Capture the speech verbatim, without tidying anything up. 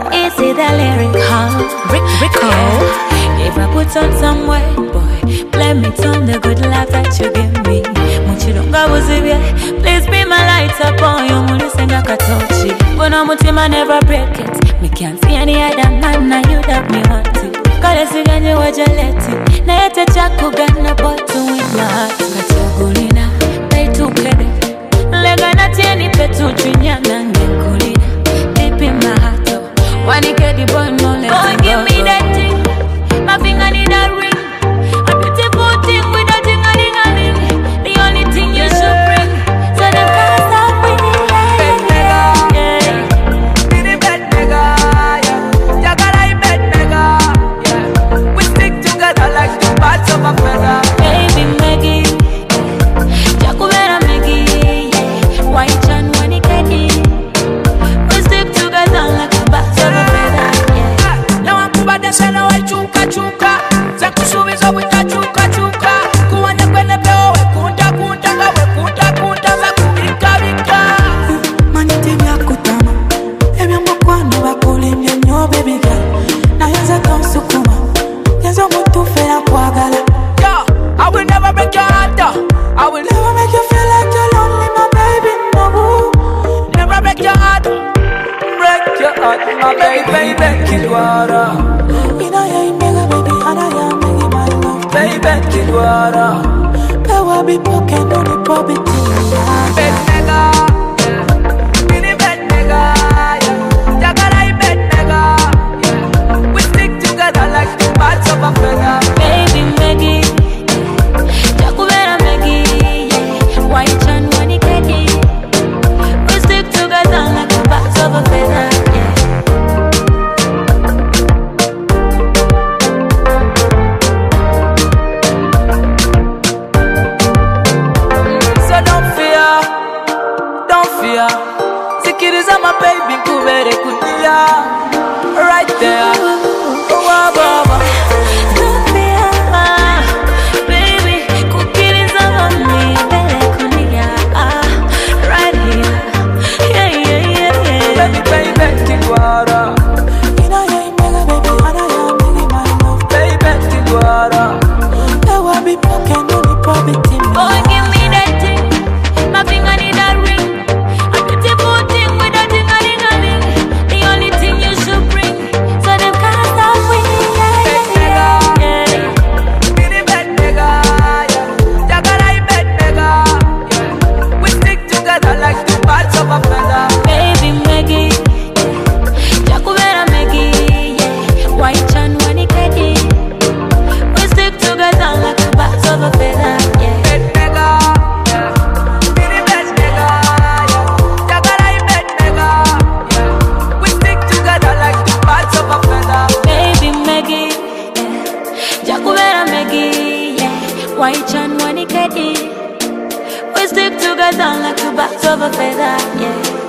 Easy the lyric, huh? Rick, Rico. Yeah. If I put on some weight, boy, blame it on the good life that you give me. Muchilonga buzibye, please be my light up on you. Mulisenga katochi, bono mutima never break it. Me can't see any other man, now you that me want to. Kale siganye wajaleti, na yete chaku gana botu with my heart. Kachagulina, peitu kede, lega na tieni petu chunya na ngekulina. Deep in my heart, oh, wanike di boy no let oh, go. Give me that thing, my finger need a ring. A beautiful thing with a thing a ding a ling. The only thing you should bring, so them can't stop winning. Bed nigga, yeah. Be the bed nigga, yeah. Jagala bed nigga, yeah. We stick together like two parts of a feather. Baby Maggie, Jakubera Maggie, yeah. White chan wanikedi. We stick together like two parts of a feather, yeah. Now I'm kuba desena wa chuka chuka. Zakusubiza wita chuka chuka. Kuwanya kwene peo we kunta kunta nga we kunta kunta za kubika bika. Maniti vya kutama, ebya mwakwano bakulimye nnyo baby girl. Nayoza tonsukuma, yenzo mutufera kwagala. Yo, I will never break your heart though. I will never Never make you feel like you're lonely, my baby, no boo. never break your heart. Break your heart, my baby, baby, Kidwara. Ina ya imega baby, ana ya megi my love. Baby, Kidwara. Pewa bi poke no ni pobi tina. Bed nigga, yeah. Be the bed nigga, yeah. Jagala bed nigga, yeah. We stick together like two parts of a feather. Baby Maggie, Jakubera Maggie, yeah. White chan wanikedi. We stick together like two parts of a feather, yeah. So don't fear, don't fear. Sikiriza my baby, kubere kunia. Right there, oh baba. Don't fear, baby, kukiriza mami, bele kunia, ah, right here, yeah, yeah, yeah, yeah. Baby, baby, Kidwara. Ina ya imega baby, ana ya megi my love. Baby, Kidwara. Pewa bi poke no ni pobi tina. Boy, give me that thing, my finger need a ring. A beautiful thing with a thing a ding a ling. The only thing you should bring, so them can't stop winning, yeah, Bed yeah, nigga, yeah, yeah. be the bed nigga, yeah. Jagala bed nigga, yeah. We stick together like two parts of a feather. Baby Maggie, Jakubera Maggie, yeah. White chan wanikedi. We stick together like two parts of a feather, yeah. Bed nigga, yeah. Be the bed nigga, yeah. Jagala bed nigga, yeah. We stick together like two parts of a feather. Baby Maggie, yeah. Jakubera Maggie, yeah. White chan wanikedi. We stick together like two parts of a feather, yeah.